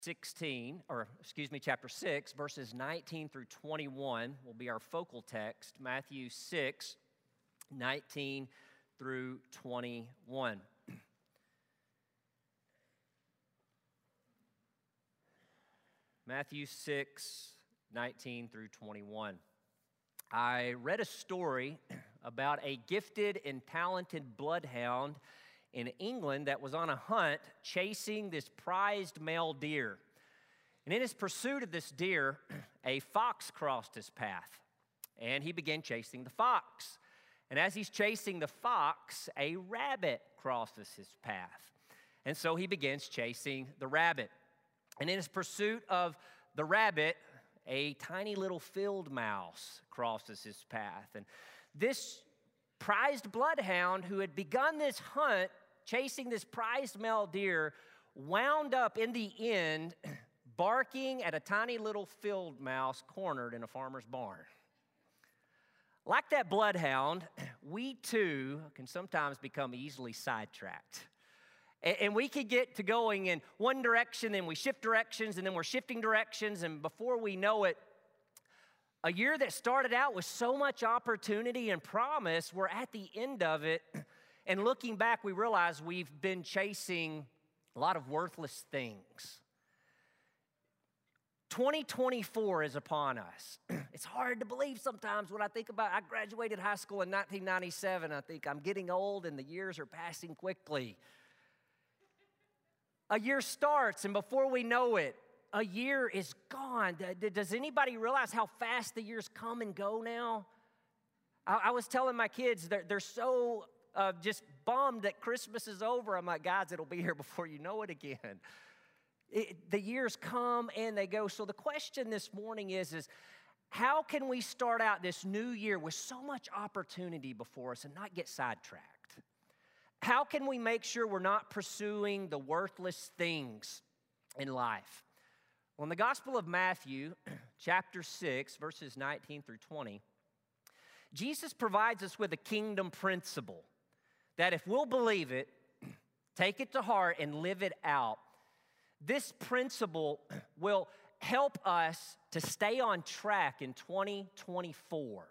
chapter 6, verses 19 through 21 will be our focal text. Matthew 6, 19 through 21. Matthew 6, 19 through 21. I read a story about a gifted and talented bloodhound in England that was on a hunt chasing this prized male deer. And in his pursuit of this deer, a fox crossed his path, and he began chasing the fox. And as he's chasing the fox, a rabbit crosses his path. And so he begins chasing the rabbit. And in his pursuit of the rabbit, a tiny little field mouse crosses his path. And this prized bloodhound who had begun this hunt chasing this prized male deer wound up in the end barking at a tiny little field mouse cornered in a farmer's barn. Like that bloodhound, we too can sometimes become easily sidetracked. And we could get to going in one direction, then we shift directions, and then we're shifting directions, and before we know it, a year that started out with so much opportunity and promise, we're at the end of it, and looking back, we realize we've been chasing a lot of worthless things. 2024 is upon us. It's hard to believe sometimes when I think about, I graduated high school in 1997. I think I'm getting old and the years are passing quickly. A year starts, and before we know it, a year is gone. Does anybody realize how fast the years come and go now? I was telling my kids, they're so just bummed that Christmas is over. I'm like, guys, it'll be here before you know it again. The years come and they go. So the question this morning is how can we start out this new year with so much opportunity before us and not get sidetracked? How can we make sure we're not pursuing the worthless things in life? Well, in the Gospel of Matthew, chapter 6, verses 19 through 20, Jesus provides us with a kingdom principle that if we'll believe it, take it to heart, and live it out, this principle will help us to stay on track in 2024,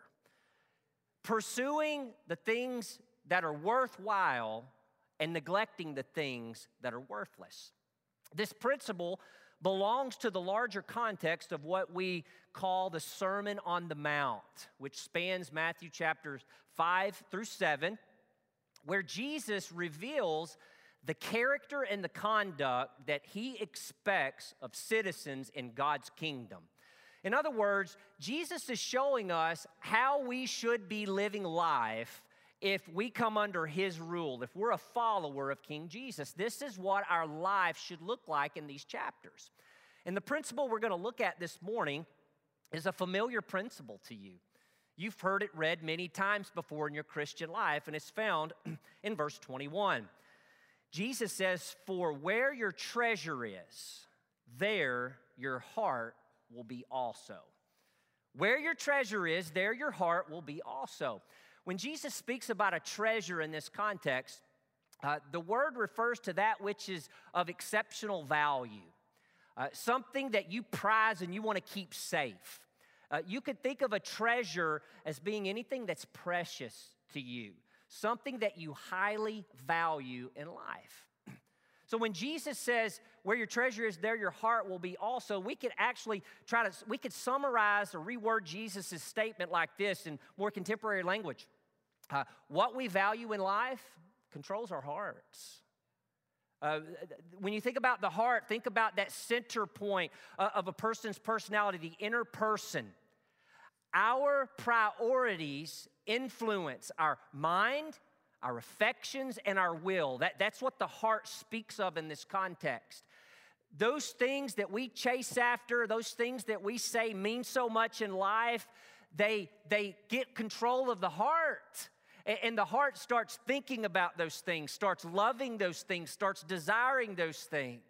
pursuing the things that are worthwhile and neglecting the things that are worthless. This principle belongs to the larger context of what we call the Sermon on the Mount, which spans Matthew chapters 5 through 7, where Jesus reveals the character and the conduct that he expects of citizens in God's kingdom. In other words, Jesus is showing us how we should be living life if we come under his rule, if we're a follower of King Jesus. This is what our life should look like in these chapters. And the principle we're going to look at this morning is a familiar principle to you. You've heard it read many times before in your Christian life, and it's found in verse 21. Jesus says, "For where your treasure is, there your heart will be also." Where your treasure is, there your heart will be also. When Jesus speaks about a treasure in this context, the word refers to that which is of exceptional value, something that you prize and you want to keep safe. You could think of a treasure as being anything that's precious to you, something that you highly value in life. So when Jesus says, where your treasure is, there your heart will be also, we could actually we could summarize or reword Jesus' statement like this in more contemporary language. What we value in life controls our hearts. When you think about the heart, think about that center point of a person's personality, the inner person. Our priorities influence our mind, our affections, and our will. That's what the heart speaks of in this context. Those things that we chase after, those things that we say mean so much in life, they get control of the heart. And the heart starts thinking about those things, starts loving those things, starts desiring those things.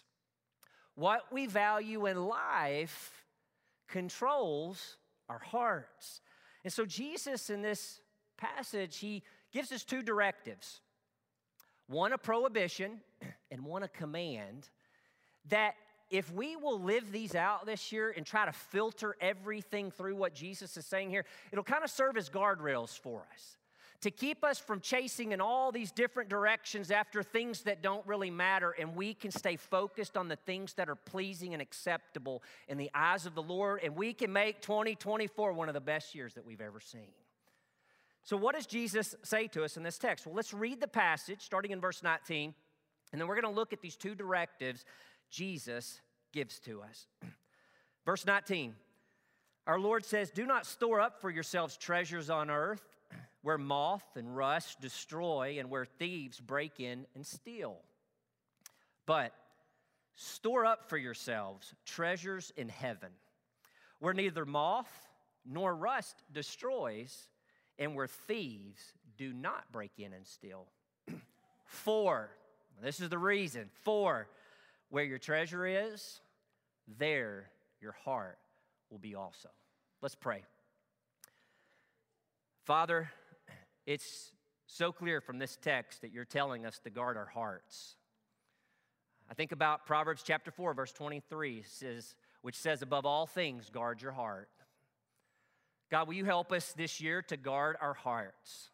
What we value in life controls our hearts. And so Jesus in this passage, he gives us two directives. One a prohibition and one a command that if we will live these out this year and try to filter everything through what Jesus is saying here, it'll kind of serve as guardrails for us to keep us from chasing in all these different directions after things that don't really matter, and we can stay focused on the things that are pleasing and acceptable in the eyes of the Lord, and we can make 2024 one of the best years that we've ever seen. So what does Jesus say to us in this text? Well, let's read the passage starting in verse 19, and then we're going to look at these two directives Jesus gives to us. Verse 19, our Lord says, "Do not store up for yourselves treasures on earth, where moth and rust destroy and where thieves break in and steal. But store up for yourselves treasures in heaven, where neither moth nor rust destroys and where thieves do not break in and steal. For," this is the reason, "for where your treasure is, there your heart will be also." Let's pray. Father, it's so clear from this text that you're telling us to guard our hearts. I think about Proverbs chapter 4, verse 23, which says, "Above all things, guard your heart." God, will you help us this year to guard our hearts?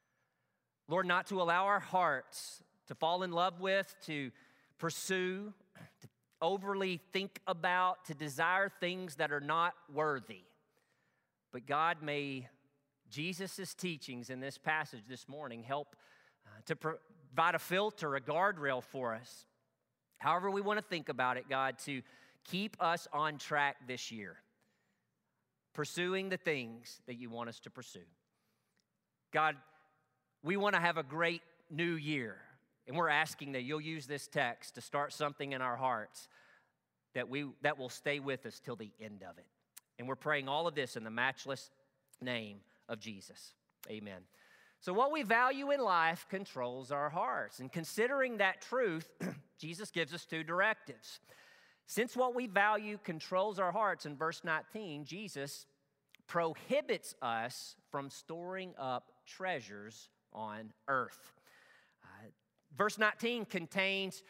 Lord, not to allow our hearts to fall in love with, to pursue, to overly think about, to desire things that are not worthy. But God, may Jesus' teachings in this passage this morning help to provide a filter, a guardrail for us. However we want to think about it, God, to keep us on track this year, pursuing the things that you want us to pursue. God, we want to have a great new year, and we're asking that you'll use this text to start something in our hearts that will stay with us till the end of it. And we're praying all of this in the matchless name of Jesus. Amen. So what we value in life controls our hearts. And considering that truth, Jesus gives us two directives. Since what we value controls our hearts, in verse 19, Jesus prohibits us from storing up treasures on earth. Verse 19 contains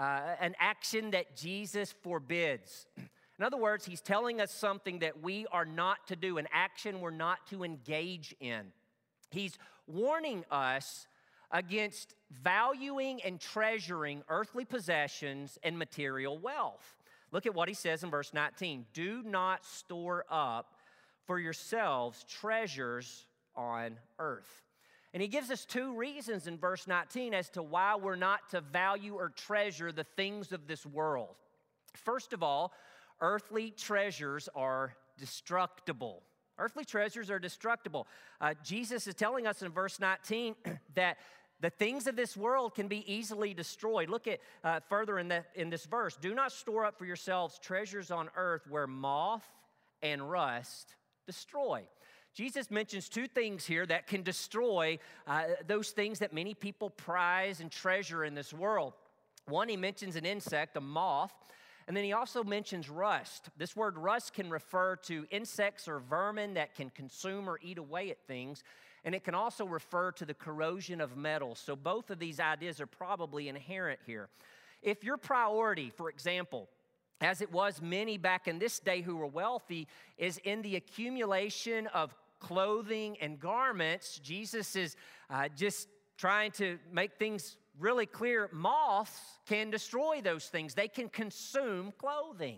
an action that Jesus forbids. In other words, he's telling us something that we are not to do, an action we're not to engage in. He's warning us against valuing and treasuring earthly possessions and material wealth. Look at what he says in verse 19. "Do not store up for yourselves treasures on earth." And he gives us two reasons in verse 19 as to why we're not to value or treasure the things of this world. First of all, earthly treasures are destructible. Earthly treasures are destructible. Jesus is telling us in verse 19 that the things of this world can be easily destroyed. Look at further in this verse. "Do not store up for yourselves treasures on earth where moth and rust destroy." Jesus mentions two things here that can destroy those things that many people prize and treasure in this world. One, he mentions an insect, a moth. And then he also mentions rust. This word rust can refer to insects or vermin that can consume or eat away at things. And it can also refer to the corrosion of metals. So both of these ideas are probably inherent here. If your priority, for example, as it was many back in this day who were wealthy, is in the accumulation of clothing and garments, Jesus is just trying to make things really clear. Moths can destroy those things. They can consume clothing.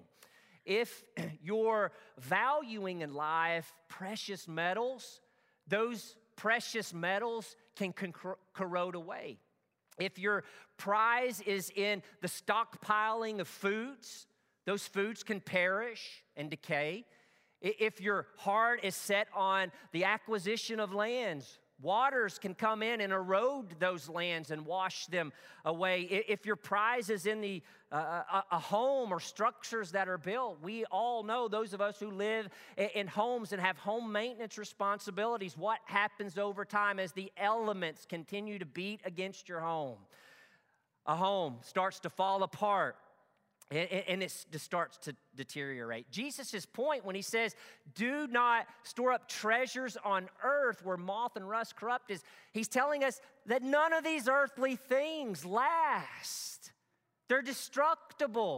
If you're valuing in life precious metals, those precious metals can corrode away. If your prize is in the stockpiling of foods, those foods can perish and decay. If your heart is set on the acquisition of lands, waters can come in and erode those lands and wash them away. If your prize is in a home or structures that are built, we all know, those of us who live in homes and have home maintenance responsibilities, what happens over time as the elements continue to beat against your home. A home starts to fall apart. And it just starts to deteriorate. Jesus' point when he says, do not store up treasures on earth where moth and rust corrupt, is he's telling us that none of these earthly things last. They're destructible.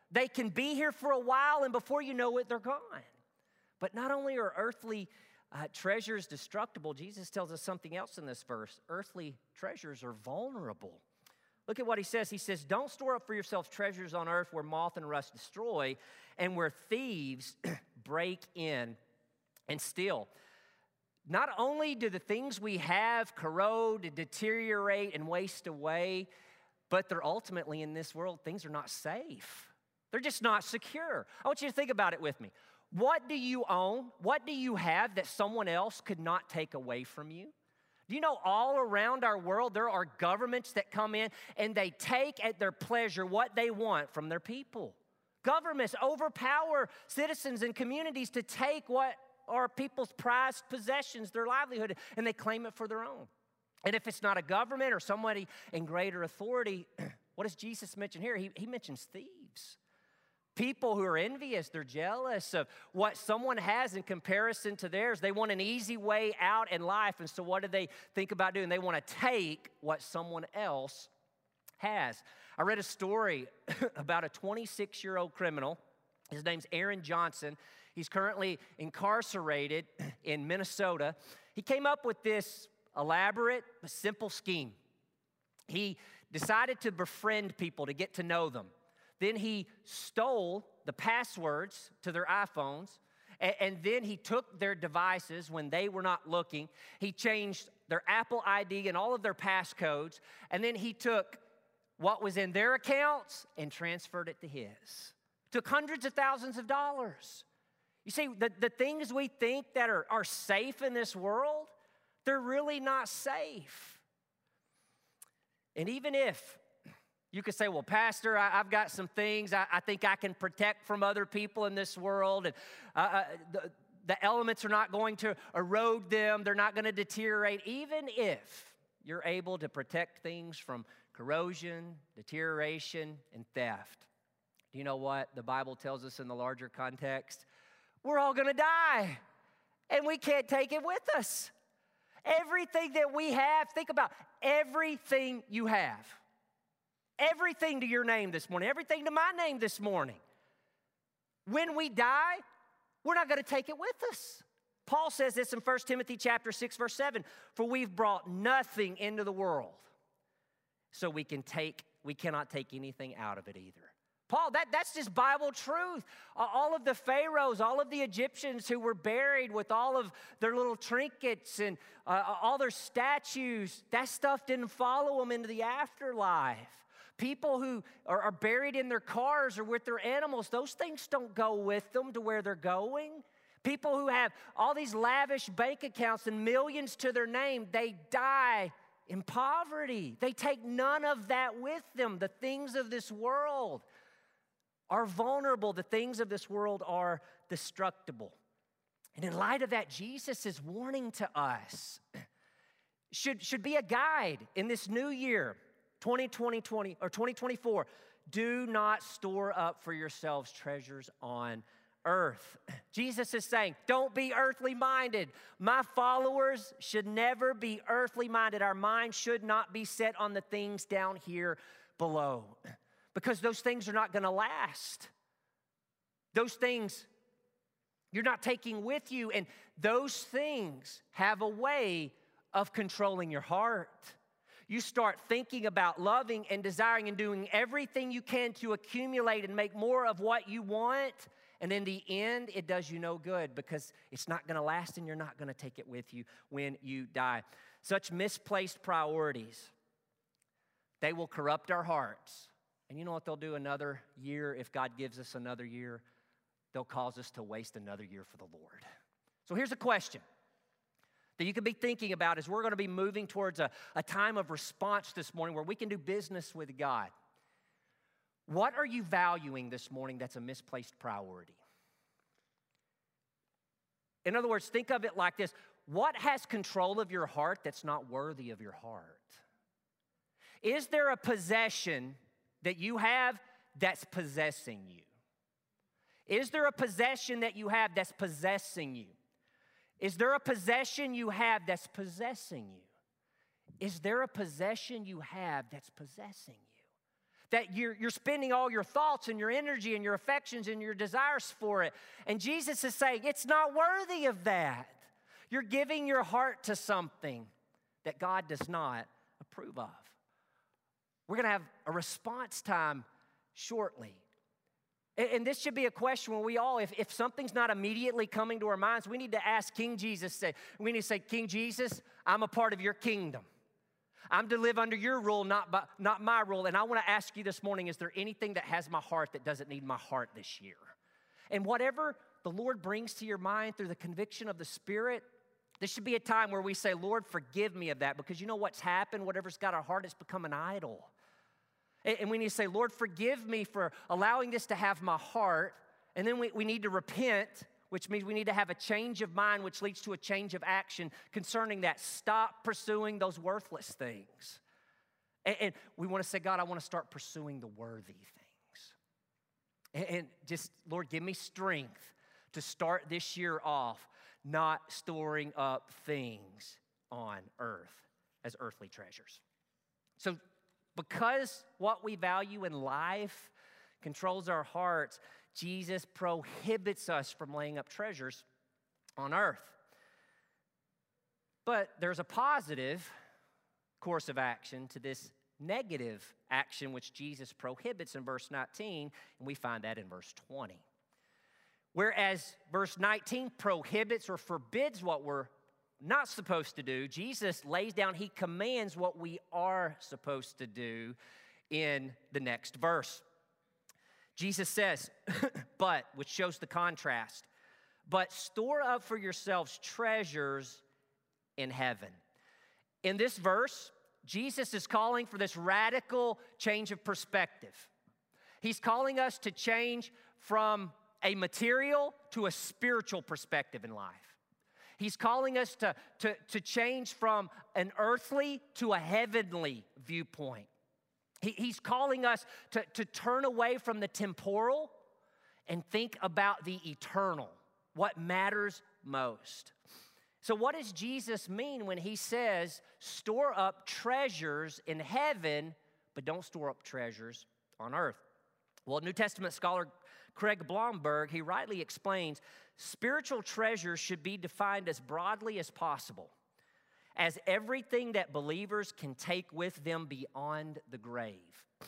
They can be here for a while, and before you know it, they're gone. But not only are earthly treasures destructible, Jesus tells us something else in this verse. Earthly treasures are vulnerable. Look at what he says. He says, don't store up for yourselves treasures on earth where moth and rust destroy and where thieves break in and steal. Not only do the things we have corrode, deteriorate, and waste away, but they're ultimately in this world, things are not safe. They're just not secure. I want you to think about it with me. What do you own? What do you have that someone else could not take away from you? Do you know all around our world there are governments that come in and they take at their pleasure what they want from their people? Governments overpower citizens and communities to take what are people's prized possessions, their livelihood, and they claim it for their own. And if it's not a government or somebody in greater authority, what does Jesus mention here? He mentions thieves. People who are envious, they're jealous of what someone has in comparison to theirs. They want an easy way out in life, and so what do they think about doing? They want to take what someone else has. I read a story about a 26-year-old criminal. His name's Aaron Johnson. He's currently incarcerated in Minnesota. He came up with this elaborate but simple scheme. He decided to befriend people, to get to know them. Then he stole the passwords to their iPhones, and then he took their devices when they were not looking. He changed their Apple ID and all of their passcodes, and then he took what was in their accounts and transferred it to his. Took hundreds of thousands of dollars. You see, the things we think that are safe in this world, they're really not safe. And even if you could say, well, Pastor, I've got some things I think I can protect from other people in this world, and the elements are not going to erode them. They're not going to deteriorate. Even if you're able to protect things from corrosion, deterioration, and theft, do you know what the Bible tells us in the larger context? We're all going to die, and we can't take it with us. Everything that we have, think about everything you have. Everything to your name this morning, everything to my name this morning. When we die, we're not going to take it with us. Paul says this in 1 Timothy chapter 6, verse 7, for we've brought nothing into the world, so we cannot take anything out of it either. Paul, that's just Bible truth. All of the pharaohs, all of the Egyptians who were buried with all of their little trinkets and all their statues, that stuff didn't follow them into the afterlife. People who are buried in their cars or with their animals, those things don't go with them to where they're going. People who have all these lavish bank accounts and millions to their name, they die in poverty. They take none of that with them. The things of this world are vulnerable. The things of this world are destructible. And in light of that, Jesus is warning to us, should be a guide in this new year, 2020 or 2024. Do not store up for yourselves treasures on earth. Jesus is saying, don't be earthly minded. My followers should never be earthly minded. Our mind should not be set on the things down here below, because those things are not going to last. Those things you're not taking with you, and those things have a way of controlling your heart. You start thinking about loving and desiring and doing everything you can to accumulate and make more of what you want. And in the end, it does you no good, because it's not going to last and you're not going to take it with you when you die. Such misplaced priorities, they will corrupt our hearts. And you know what they'll do another year, if God gives us another year? They'll cause us to waste another year for the Lord. So here's a question that you can be thinking about as we're going to be moving towards a time of response this morning where we can do business with God. What are you valuing this morning that's a misplaced priority? In other words, think of it like this. What has control of your heart that's not worthy of your heart? Is there a possession that you have that's possessing you? Is there a possession that you have that's possessing you? Is there a possession you have that's possessing you? Is there a possession you have that's possessing you? that you're spending all your thoughts and your energy and your affections and your desires for it. And Jesus is saying, it's not worthy of that. You're giving your heart to something that God does not approve of. We're going to have a response time shortly. And this should be a question where we all, if something's not immediately coming to our minds, we need to ask King Jesus. We need to say, King Jesus, I'm a part of your kingdom. I'm to live under your rule, not my rule. And I want to ask you this morning, is there anything that has my heart that doesn't need my heart this year? And whatever the Lord brings to your mind through the conviction of the Spirit, this should be a time where we say, Lord, forgive me of that. Because you know what's happened? Whatever's got our heart, it's become an idol. And we need to say, Lord, forgive me for allowing this to have my heart. And then we need to repent, which means we need to have a change of mind, which leads to a change of action concerning that. Stop pursuing those worthless things. And we want to say, God, I want to start pursuing the worthy things. And just, Lord, give me strength to start this year off not storing up things on earth as earthly treasures. So because what we value in life controls our hearts, Jesus prohibits us from laying up treasures on earth. But there's a positive course of action to this negative action which Jesus prohibits in verse 19, and we find that in verse 20. Whereas verse 19 prohibits or forbids what we're not supposed to do, Jesus lays down, he commands what we are supposed to do in the next verse. Jesus says, but, which shows the contrast, but store up for yourselves treasures in heaven. In this verse, Jesus is calling for this radical change of perspective. He's calling us to change from a material to a spiritual perspective in life. He's calling us to change from an earthly to a heavenly viewpoint. He's calling us to turn away from the temporal and think about the eternal, what matters most. So what does Jesus mean when he says, store up treasures in heaven, but don't store up treasures on earth? Well, New Testament scholar Craig Blomberg, he rightly explains, spiritual treasures should be defined as broadly as possible, as everything that believers can take with them beyond the grave.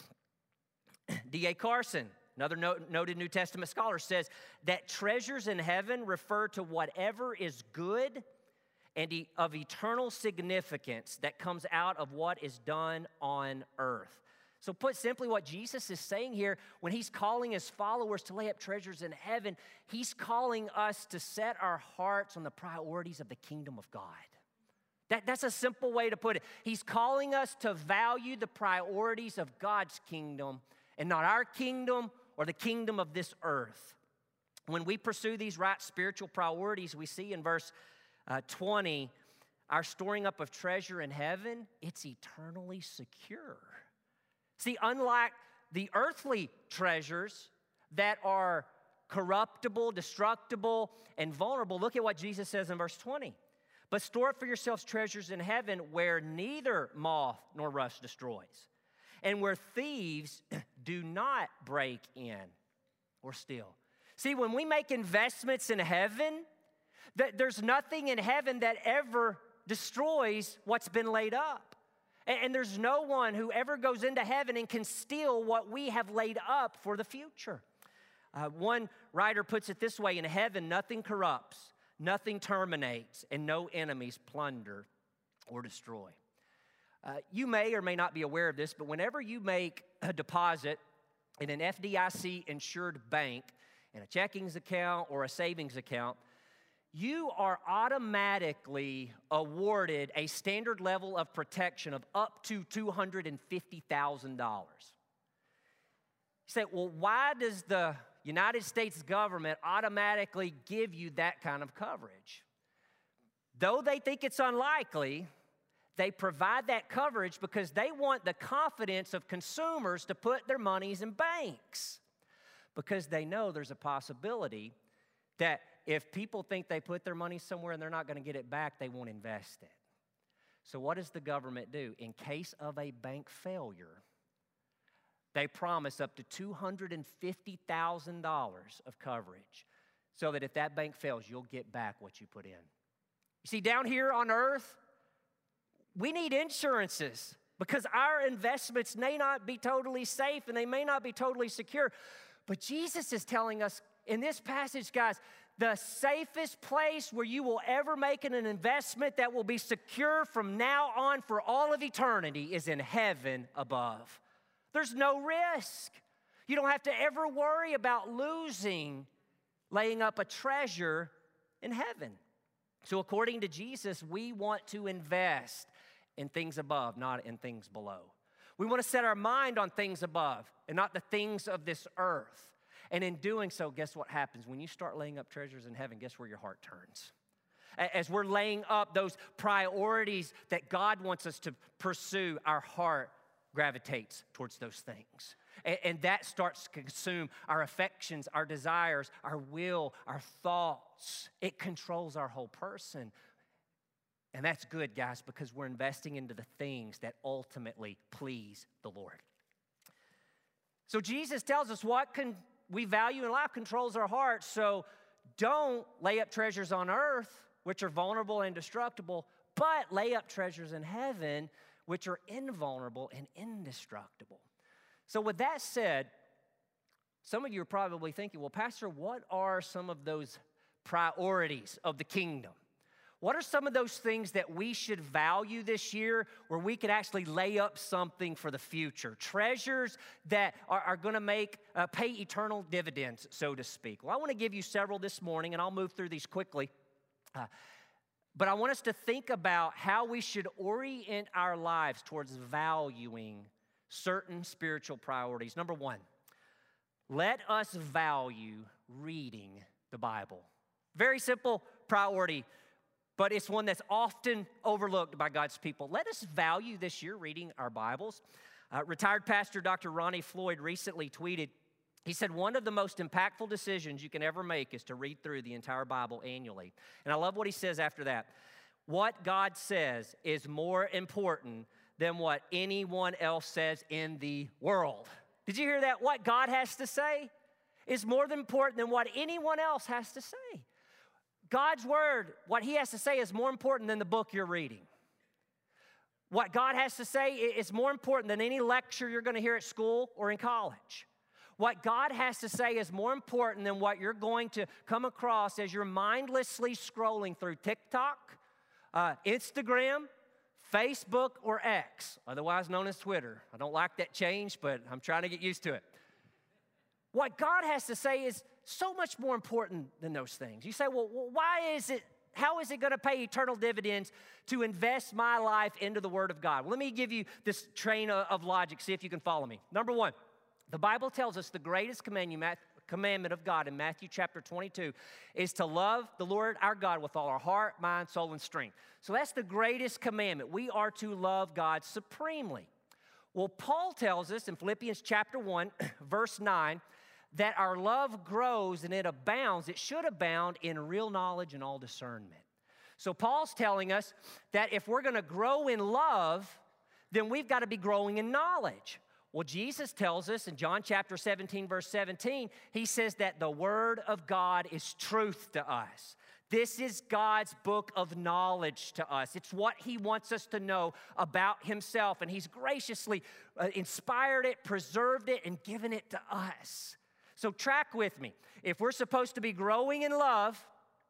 D.A. Carson, another noted New Testament scholar, says that treasures in heaven refer to whatever is good and of eternal significance that comes out of what is done on earth. So put simply, what Jesus is saying here, when he's calling his followers to lay up treasures in heaven, he's calling us to set our hearts on the priorities of the kingdom of God. That's a simple way to put it. He's calling us to value the priorities of God's kingdom and not our kingdom or the kingdom of this earth. When we pursue these right spiritual priorities, we see in verse 20, our storing up of treasure in heaven, it's eternally secure. See, unlike the earthly treasures that are corruptible, destructible, and vulnerable, look at what Jesus says in verse 20. But store up for yourselves treasures in heaven where neither moth nor rust destroys, and where thieves do not break in or steal. See, when we make investments in heaven, there's nothing in heaven that ever destroys what's been laid up. And there's no one who ever goes into heaven and can steal what we have laid up for the future. One writer puts it this way: in heaven, nothing corrupts, nothing terminates, and no enemies plunder or destroy. You may or may not be aware of this, but whenever you make a deposit in an FDIC-insured bank, in a checking account or a savings account, you are automatically awarded a standard level of protection of up to $250,000. You say, well, why does the United States government automatically give you that kind of coverage? Though they think it's unlikely, they provide that coverage because they want the confidence of consumers to put their monies in banks, because they know there's a possibility that if people think they put their money somewhere and they're not going to get it back, they won't invest it. So what does the government do? In case of a bank failure, they promise up to $250,000 of coverage so that if that bank fails, you'll get back what you put in. You see, down here on earth, we need insurances because our investments may not be totally safe and they may not be totally secure. But Jesus is telling us in this passage, guys, the safest place where you will ever make an investment that will be secure from now on for all of eternity is in heaven above. There's no risk. You don't have to ever worry about laying up a treasure in heaven. So according to Jesus, we want to invest in things above, not in things below. We want to set our mind on things above and not the things of this earth. And in doing so, guess what happens? When you start laying up treasures in heaven, guess where your heart turns? As we're laying up those priorities that God wants us to pursue, our heart gravitates towards those things. And that starts to consume our affections, our desires, our will, our thoughts. It controls our whole person. And that's good, guys, because we're investing into the things that ultimately please the Lord. So Jesus tells us what we value in life controls our hearts. So don't lay up treasures on earth, which are vulnerable and indestructible, but lay up treasures in heaven, which are invulnerable and indestructible. So with that said, some of you are probably thinking, well, Pastor, what are some of those priorities of the kingdom? What are some of those things that we should value this year where we could actually lay up something for the future? Treasures that are going to pay eternal dividends, so to speak. Well, I want to give you several this morning, and I'll move through these quickly. But I want us to think about how we should orient our lives towards valuing certain spiritual priorities. Number one, let us value reading the Bible. Very simple priority, but it's one that's often overlooked by God's people. Let us value this year reading our Bibles. Retired pastor Dr. Ronnie Floyd recently tweeted, he said, one of the most impactful decisions you can ever make is to read through the entire Bible annually. And I love what he says after that. What God says is more important than what anyone else says in the world. Did you hear that? What God has to say is more important than what anyone else has to say. God's word, what he has to say is more important than the book you're reading. What God has to say is more important than any lecture you're going to hear at school or in college. What God has to say is more important than what you're going to come across as you're mindlessly scrolling through TikTok, Instagram, Facebook, or X, otherwise known as Twitter. I don't like that change, but I'm trying to get used to it. What God has to say is so much more important than those things. You say, well, how is it going to pay eternal dividends to invest my life into the Word of God? Well, let me give you this train of logic, see if you can follow me. Number one, the Bible tells us the greatest commandment of God in Matthew chapter 22 is to love the Lord our God with all our heart, mind, soul, and strength. So that's the greatest commandment. We are to love God supremely. Well, Paul tells us in Philippians chapter 1, verse 9, that our love grows and it abounds. It should abound in real knowledge and all discernment. So Paul's telling us that if we're going to grow in love, then we've got to be growing in knowledge. Well, Jesus tells us in John chapter 17, verse 17, he says that the Word of God is truth to us. This is God's book of knowledge to us. It's what he wants us to know about himself, and he's graciously inspired it, preserved it, and given it to us. So track with me. If we're supposed to be growing in love,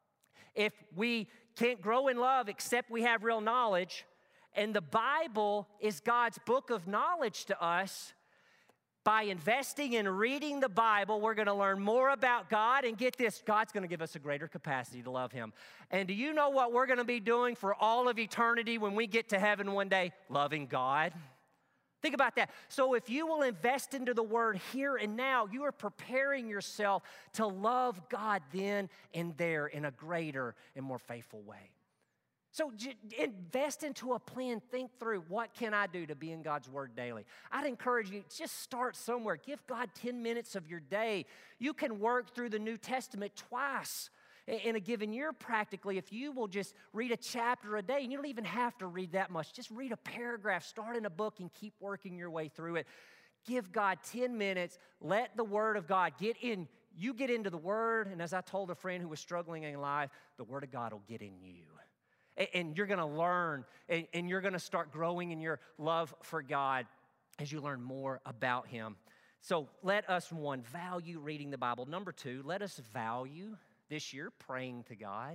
if we can't grow in love except we have real knowledge, and the Bible is God's book of knowledge to us, by investing in reading the Bible, we're going to learn more about God, and get this, God's going to give us a greater capacity to love him. And do you know what we're going to be doing for all of eternity when we get to heaven one day? Loving God. Think about that. So if you will invest into the Word here and now, you are preparing yourself to love God then and there in a greater and more faithful way. So invest into a plan. Think through, what can I do to be in God's Word daily? I'd encourage you, just start somewhere. Give God 10 minutes of your day. You can work through the New Testament twice in a given year practically if you will just read a chapter a day. And you don't even have to read that much. Just read a paragraph, start in a book, and keep working your way through it. give God 10 minutes. Let the Word of God get in. You get into the Word, and as I told a friend who was struggling in life, the Word of God will get in you. And you're going to learn, and you're going to start growing in your love for God as you learn more about Him. So let us, one, value reading the Bible. Number two, let us value this year praying to God.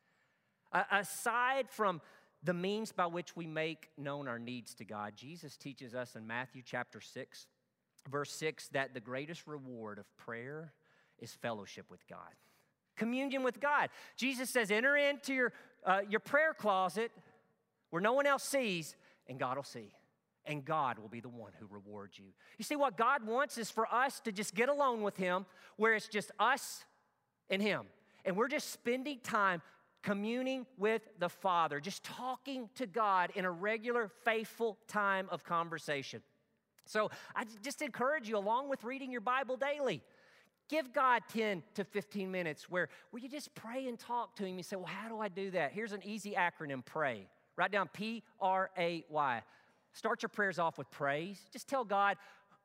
Aside from the means by which we make known our needs to God, Jesus teaches us in Matthew chapter 6, verse 6, that the greatest reward of prayer is fellowship with God. Communion with God. Jesus says, enter into your prayer closet where no one else sees, and God will see. And God will be the one who rewards you. You see, what God wants is for us to just get alone with Him, where it's just us and Him. And we're just spending time communing with the Father, just talking to God in a regular, faithful time of conversation. So I just encourage you, along with reading your Bible daily, give God 10 to 15 minutes where you just pray and talk to Him. You say, well, how do I do that? Here's an easy acronym, PRAY. Write down P-R-A-Y. Start your prayers off with praise. Just tell God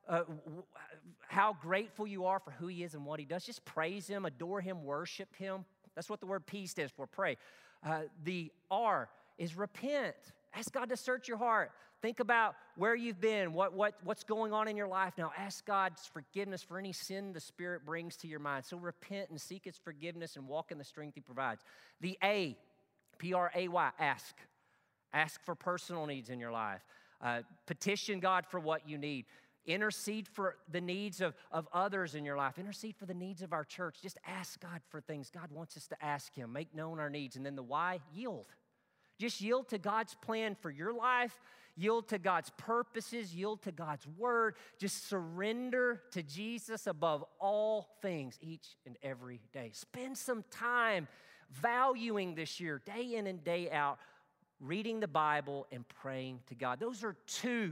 how grateful you are for who He is and what He does. Just praise Him, adore Him, worship Him. That's what the word P stands for, pray. The R is repent. Ask God to search your heart. Think about where you've been, what's going on in your life now. Ask God's forgiveness for any sin the Spirit brings to your mind. So repent and seek His forgiveness and walk in the strength He provides. The A, P-R-A-Y, ask. Ask for personal needs in your life. Petition God for what you need. Intercede for the needs of others in your life. Intercede for the needs of our church. Just ask God for things. God wants us to ask Him. Make known our needs. And then the why, yield. Just yield to God's plan for your life. Yield to God's purposes. Yield to God's word. Just surrender to Jesus above all things each and every day. Spend some time valuing this year, day in and day out, reading the Bible and praying to God. Those are two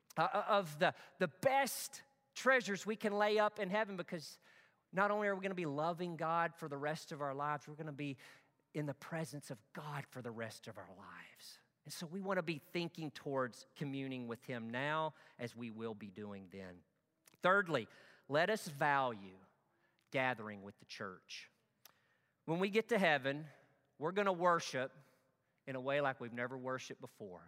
of the best treasures we can lay up in heaven, because not only are we going to be loving God for the rest of our lives, we're going to be in the presence of God for the rest of our lives. And so we want to be thinking towards communing with Him now, as we will be doing then. Thirdly, let us value gathering with the church. When we get to heaven, we're going to worship in a way like we've never worshiped before.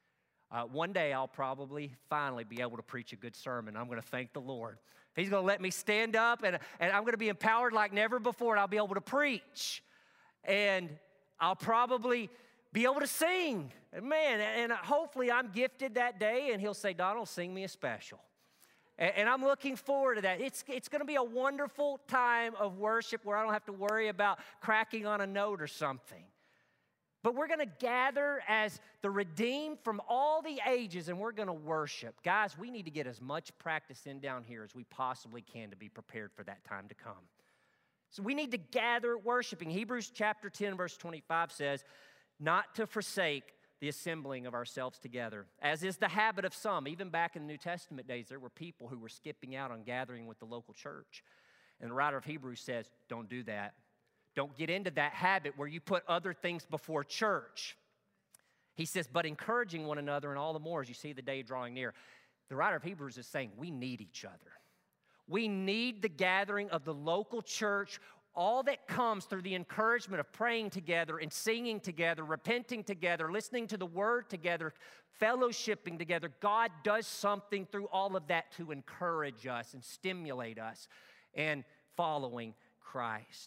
One day I'll probably finally be able to preach a good sermon. I'm going to thank the Lord. He's going to let me stand up, and I'm going to be empowered like never before, and I'll be able to preach. And I'll probably be able to sing. And hopefully I'm gifted that day, and He'll say, Donald, sing me a special. And I'm looking forward to that. It's going to be a wonderful time of worship where I don't have to worry about cracking on a note or something. But we're going to gather as the redeemed from all the ages, and we're going to worship. Guys, we need to get as much practice in down here as we possibly can to be prepared for that time to come. So we need to gather worshiping. Hebrews chapter 10, verse 25 says, not to forsake the assembling of ourselves together, as is the habit of some. Even back in the New Testament days, there were people who were skipping out on gathering with the local church. And the writer of Hebrews says, don't do that. Don't get into that habit where you put other things before church. He says, but encouraging one another, and all the more as you see the day drawing near. The writer of Hebrews is saying we need each other. We need the gathering of the local church, all that comes through the encouragement of praying together and singing together, repenting together, listening to the word together, fellowshipping together. God does something through all of that to encourage us and stimulate us in following Christ.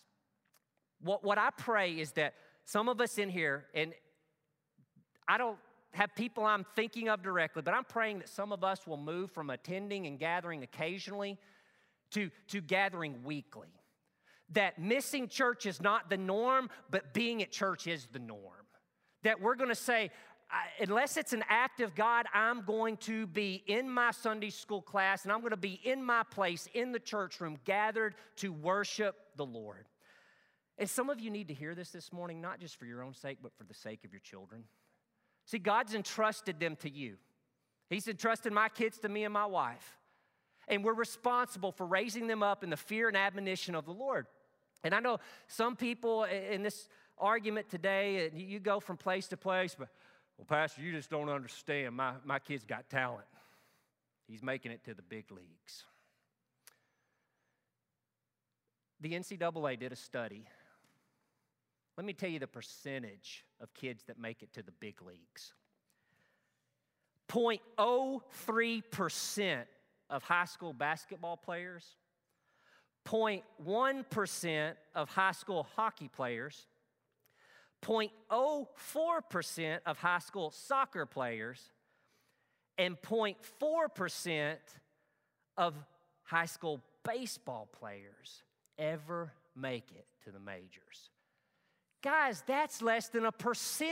What I pray is that some of us in here, and I don't have people I'm thinking of directly, but I'm praying that some of us will move from attending and gathering occasionally to gathering weekly. That missing church is not the norm, but being at church is the norm. That we're going to say, unless it's an act of God, I'm going to be in my Sunday school class, and I'm going to be in my place in the church room, gathered to worship the Lord. And some of you need to hear this morning, not just for your own sake, but for the sake of your children. See, God's entrusted them to you. He's entrusted my kids to me and my wife. And we're responsible for raising them up in the fear and admonition of the Lord. And I know some people in this argument today, you go from place to place, but, well, Pastor, you just don't understand. My kids got talent. He's making it to the big leagues. The NCAA did a study. Let me tell you the percentage of kids that make it to the big leagues. 0.03% of high school basketball players, 0.1% of high school hockey players, 0.04% of high school soccer players, and 0.4% of high school baseball players ever make it to the majors. Guys, that's less than 1%.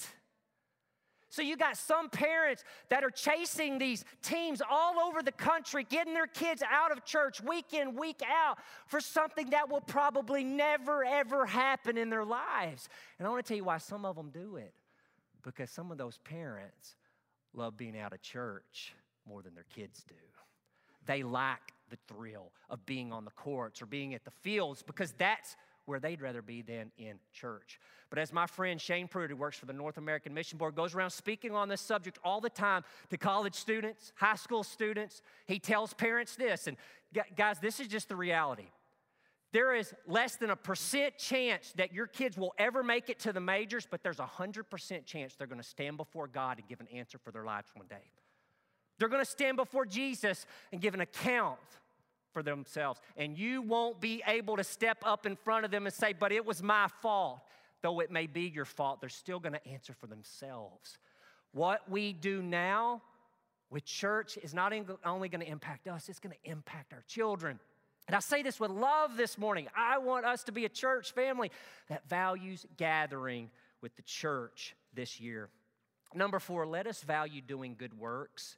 So you got some parents that are chasing these teams all over the country, getting their kids out of church week in, week out for something that will probably never, ever happen in their lives. And I want to tell you why some of them do it. Because some of those parents love being out of church more than their kids do. They lack the thrill of being on the courts or being at the fields because that's where they'd rather be than in church. But as my friend Shane Pruitt, who works for the North American Mission Board, goes around speaking on this subject all the time to college students, high school students, he tells parents this, and guys, this is just the reality. There is less than 1% chance that your kids will ever make it to the majors, but there's 100% chance they're going to stand before God and give an answer for their lives one day. They're going to stand before Jesus and give an account for themselves. And you won't be able to step up in front of them and say, but it was my fault. Though it may be your fault, they're still going to answer for themselves. What we do now with church is not only going to impact us, it's going to impact our children. And I say this with love this morning. I want us to be a church family that values gathering with the church this year. Number 4, let us value doing good works.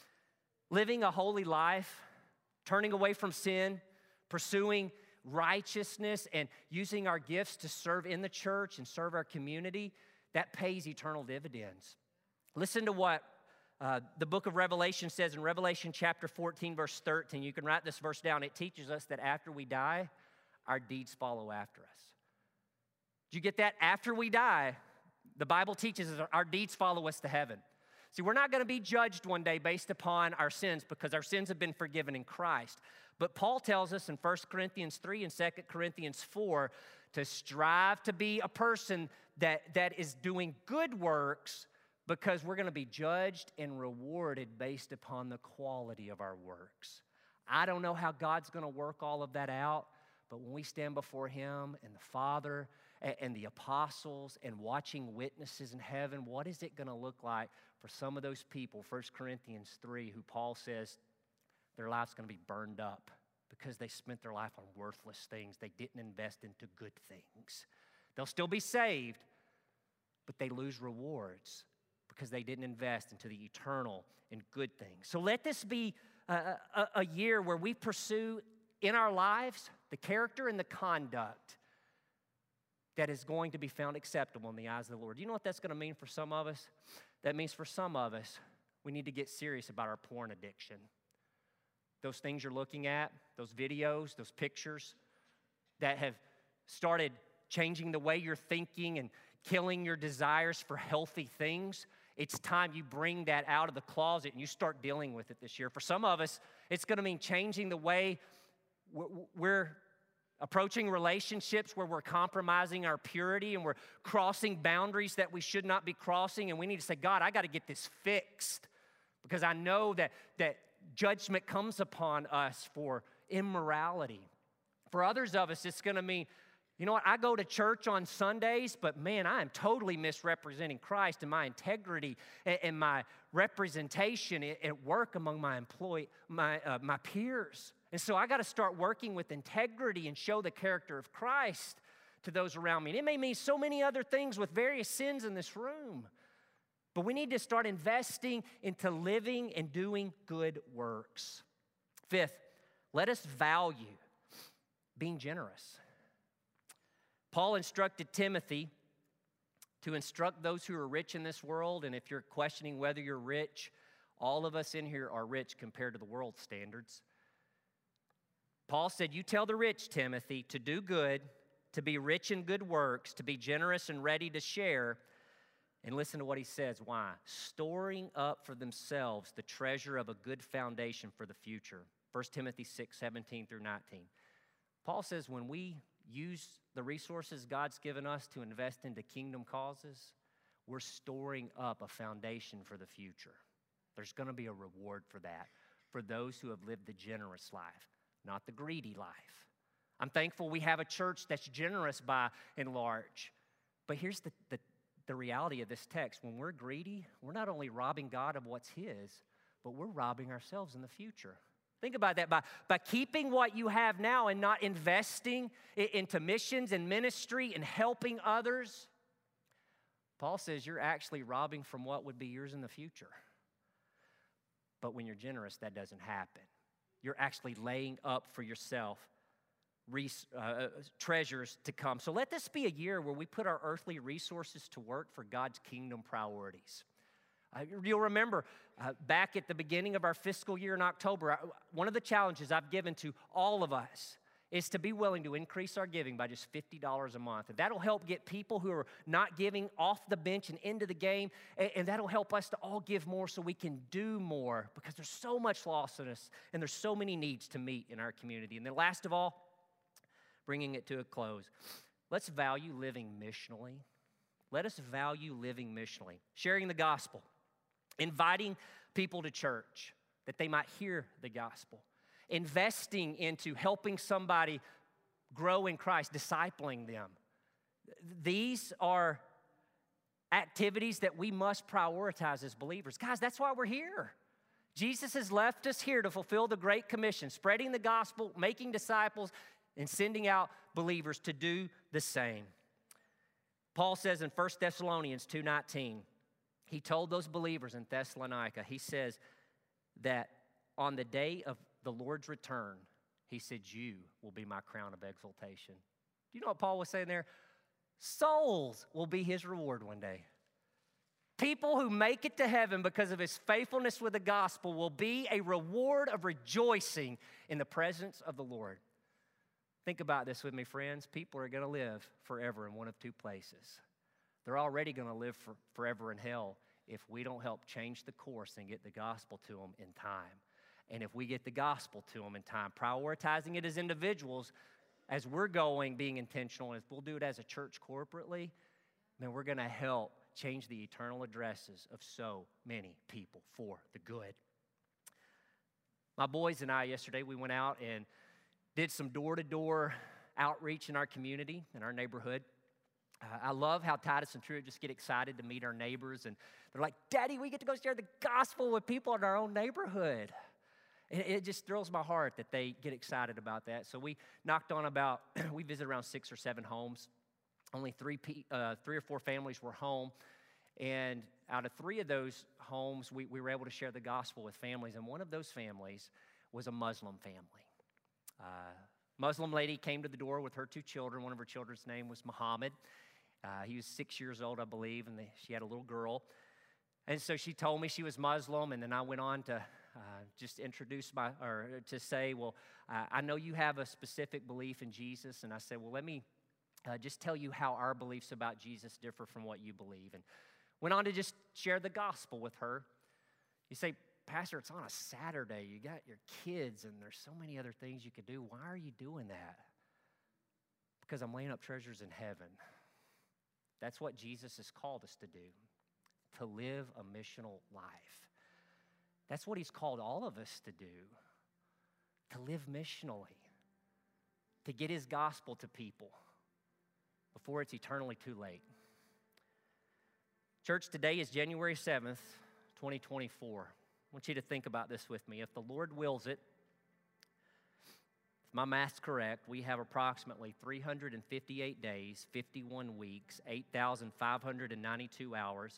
Living a holy life, turning away from sin, pursuing righteousness, and using our gifts to serve in the church and serve our community, that pays eternal dividends. Listen to what the book of Revelation says in Revelation chapter 14, verse 13. You can write this verse down. It teaches us that after we die, our deeds follow after us. Did you get that? After we die, the Bible teaches us our deeds follow us to heaven. See, we're not going to be judged one day based upon our sins because our sins have been forgiven in Christ. But Paul tells us in 1 Corinthians 3 and 2 Corinthians 4 to strive to be a person that is doing good works because we're going to be judged and rewarded based upon the quality of our works. I don't know how God's going to work all of that out, but when we stand before Him and the Father and the apostles and watching witnesses in heaven, what is it going to look like for some of those people, 1 Corinthians 3, who Paul says their life's going to be burned up because they spent their life on worthless things. They didn't invest into good things. They'll still be saved, but they lose rewards because they didn't invest into the eternal and good things. So let this be a year where we pursue in our lives the character and the conduct that is going to be found acceptable in the eyes of the Lord. You know what that's going to mean for some of us? That means for some of us, we need to get serious about our porn addiction. Those things you're looking at, those videos, those pictures that have started changing the way you're thinking and killing your desires for healthy things, it's time you bring that out of the closet and you start dealing with it this year. For some of us, it's going to mean changing the way we're approaching relationships where we're compromising our purity and we're crossing boundaries that we should not be crossing, and we need to say, God, I got to get this fixed because I know that judgment comes upon us for immorality. For others of us, it's going to mean, you know what, I go to church on Sundays, but man, I am totally misrepresenting Christ and my integrity and my representation at work among my peers. And so I got to start working with integrity and show the character of Christ to those around me. And it may mean so many other things with various sins in this room. But we need to start investing into living and doing good works. 5th, let us value being generous. Paul instructed Timothy to instruct those who are rich in this world. And if you're questioning whether you're rich, all of us in here are rich compared to the world's standards. Paul said, you tell the rich, Timothy, to do good, to be rich in good works, to be generous and ready to share, And listen to what he says. Why? Storing up for themselves the treasure of a good foundation for the future. 1 Timothy 6, 17 through 19. Paul says when we use the resources God's given us to invest into kingdom causes, we're storing up a foundation for the future. There's going to be a reward for that, for those who have lived the generous life, not the greedy life. I'm thankful we have a church that's generous by and large. But here's the reality of this text. When we're greedy, we're not only robbing God of what's his, but we're robbing ourselves in the future. Think about that. By keeping what you have now and not investing into missions and ministry and helping others, Paul says you're actually robbing from what would be yours in the future. But when you're generous, that doesn't happen. You're actually laying up for yourself treasures to come. So let this be a year where we put our earthly resources to work for God's kingdom priorities. You'll remember back at the beginning of our fiscal year in October, one of the challenges I've given to all of us is to be willing to increase our giving by just $50 a month. And that'll help get people who are not giving off the bench and into the game, and that'll help us to all give more so we can do more, because there's so much loss in us and there's so many needs to meet in our community. And then last of all, bringing it to a close, let's value living missionally. Let us value living missionally, sharing the gospel, inviting people to church that they might hear the gospel, investing into helping somebody grow in Christ, discipling them. These are activities that we must prioritize as believers. Guys, that's why we're here. Jesus has left us here to fulfill the Great Commission, spreading the gospel, making disciples, and sending out believers to do the same. Paul says in 1 Thessalonians 2:19, he told those believers in Thessalonica, he says that on the day of the Lord's return, he said, you will be my crown of exaltation. Do you know what Paul was saying there? Souls will be his reward one day. People who make it to heaven because of his faithfulness with the gospel will be a reward of rejoicing in the presence of the Lord. Think about this with me, friends. People are going to live forever in one of two places. They're already going to live forever in hell if we don't help change the course and get the gospel to them in time. And if we get the gospel to them in time, prioritizing it as individuals, as we're going, being intentional, and if we'll do it as a church corporately, then we're going to help change the eternal addresses of so many people for the good. My boys and I yesterday, we went out and did some door-to-door outreach in our community, in our neighborhood. I love how Titus and Truett just get excited to meet our neighbors, and they're like, Daddy, we get to go share the gospel with people in our own neighborhood. It just thrills my heart that they get excited about that. So we knocked on we visited around 6 or 7 homes. Only 3 or 4 families were home, and out of 3 of those homes, we were able to share the gospel with families, and one of those families was a Muslim family. Muslim lady came to the door with her 2 children. One of her children's name was Muhammad. He was 6 years old, I believe, and she had a little girl. And so she told me she was Muslim, and then I went on to just introduce to say, well, I know you have a specific belief in Jesus. And I said, well, let me just tell you how our beliefs about Jesus differ from what you believe. And went on to just share the gospel with her. You say, Pastor, it's on a Saturday. You got your kids, and there's so many other things you could do. Why are you doing that? Because I'm laying up treasures in heaven. That's what Jesus has called us to do, to live a missional life. That's what he's called all of us to do, to live missionally, to get his gospel to people before it's eternally too late. Church, today is January 7th, 2024. I want you to think about this with me. If the Lord wills it, if my math's correct, we have approximately 358 days, 51 weeks, 8,592 hours,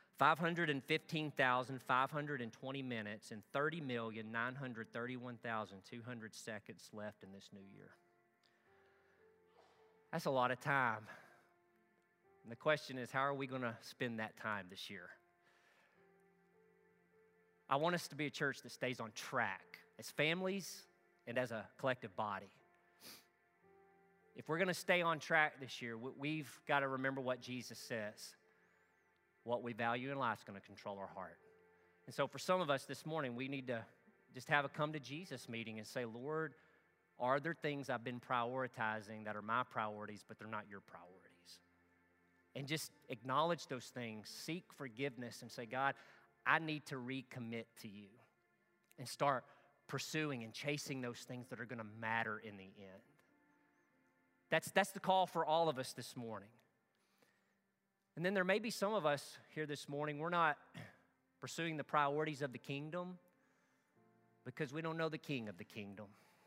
515,520 minutes, and 30,931,200 seconds left in this new year. That's a lot of time. And the question is, how are we going to spend that time this year? I want us to be a church that stays on track as families and as a collective body. If we're going to stay on track this year, we've got to remember what Jesus says. what we value in life is going to control our heart. And so for some of us this morning, we need to just have a come to Jesus meeting and say, Lord, are there things I've been prioritizing that are my priorities, but they're not your priorities? And just acknowledge those things, seek forgiveness, and say, God, I need to recommit to you, and start pursuing and chasing those things that are going to matter in the end. That's the call for all of us this morning. And then there may be some of us here this morning, we're not pursuing the priorities of the kingdom because we don't know the King of the kingdom.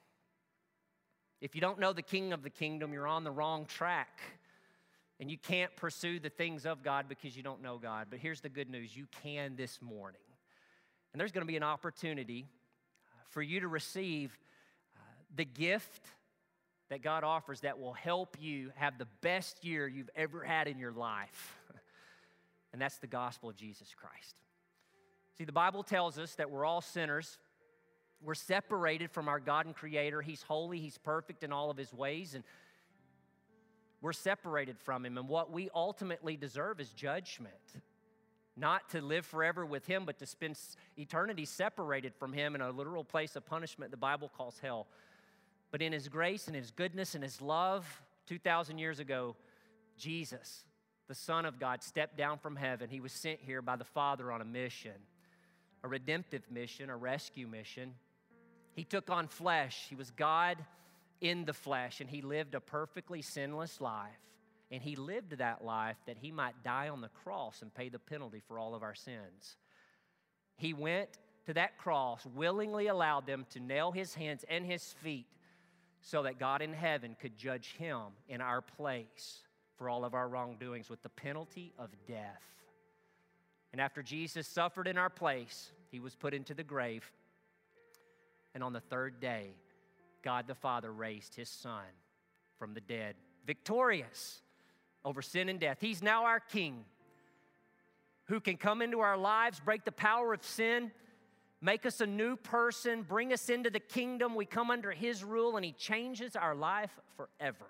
If you don't know the King of the kingdom, you're on the wrong track. And you can't pursue the things of God because you don't know God. But here's the good news. You can this morning. And there's going to be an opportunity for you to receive the gift that God offers that will help you have the best year you've ever had in your life. And that's the gospel of Jesus Christ. See, the Bible tells us that we're all sinners. We're separated from our God and Creator. He's holy. He's perfect in all of His ways. And we're separated from Him, and what we ultimately deserve is judgment. Not to live forever with Him, but to spend eternity separated from Him in a literal place of punishment the Bible calls hell. But in His grace and His goodness and His love, 2,000 years ago, Jesus, the Son of God, stepped down from heaven. He was sent here by the Father on a mission, a redemptive mission, a rescue mission. He took on flesh. He was God in the flesh, and He lived a perfectly sinless life. And He lived that life that He might die on the cross and pay the penalty for all of our sins. He went to that cross, willingly allowed them to nail His hands and His feet so that God in heaven could judge Him in our place for all of our wrongdoings with the penalty of death. And after Jesus suffered in our place, He was put into the grave. And on the third day, God the Father raised His Son from the dead, victorious over sin and death. He's now our King who can come into our lives, break the power of sin, make us a new person, bring us into the kingdom. We come under His rule, and He changes our life forever.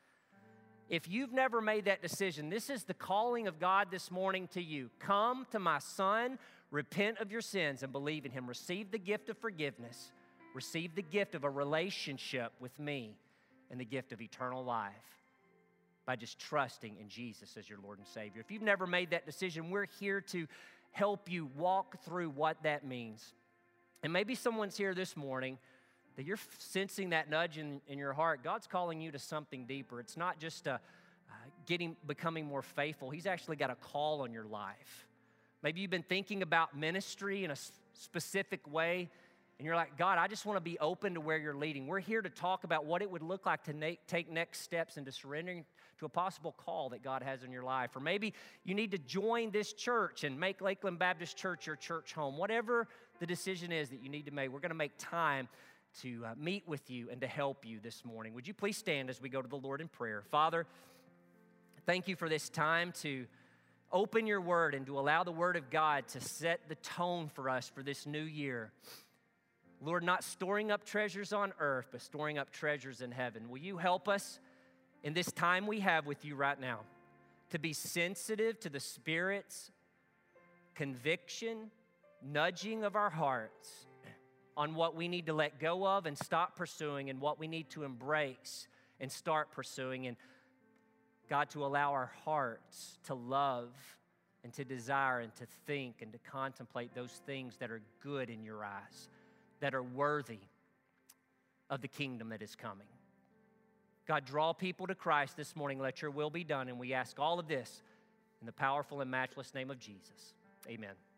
If you've never made that decision, this is the calling of God this morning to you. Come to my Son, repent of your sins, and believe in Him. Receive the gift of forgiveness. Receive the gift of a relationship with me and the gift of eternal life by just trusting in Jesus as your Lord and Savior. If you've never made that decision, we're here to help you walk through what that means. And maybe someone's here this morning that you're sensing that nudge in your heart. God's calling you to something deeper. It's not just becoming more faithful. He's actually got a call on your life. Maybe you've been thinking about ministry in a specific way, and you're like, God, I just want to be open to where you're leading. We're here to talk about what it would look like to take next steps into surrendering to a possible call that God has in your life. Or maybe you need to join this church and make Lakeland Baptist Church your church home. Whatever the decision is that you need to make, we're going to make time to meet with you and to help you this morning. Would you please stand as we go to the Lord in prayer? Father, thank you for this time to open your word and to allow the word of God to set the tone for us for this new year. Lord, not storing up treasures on earth, but storing up treasures in heaven. Will you help us in this time we have with you right now to be sensitive to the Spirit's conviction, nudging of our hearts on what we need to let go of and stop pursuing, and what we need to embrace and start pursuing. And God, to allow our hearts to love and to desire and to think and to contemplate those things that are good in your eyes, that are worthy of the kingdom that is coming. God, draw people to Christ this morning. Let your will be done. And we ask all of this in the powerful and matchless name of Jesus. Amen.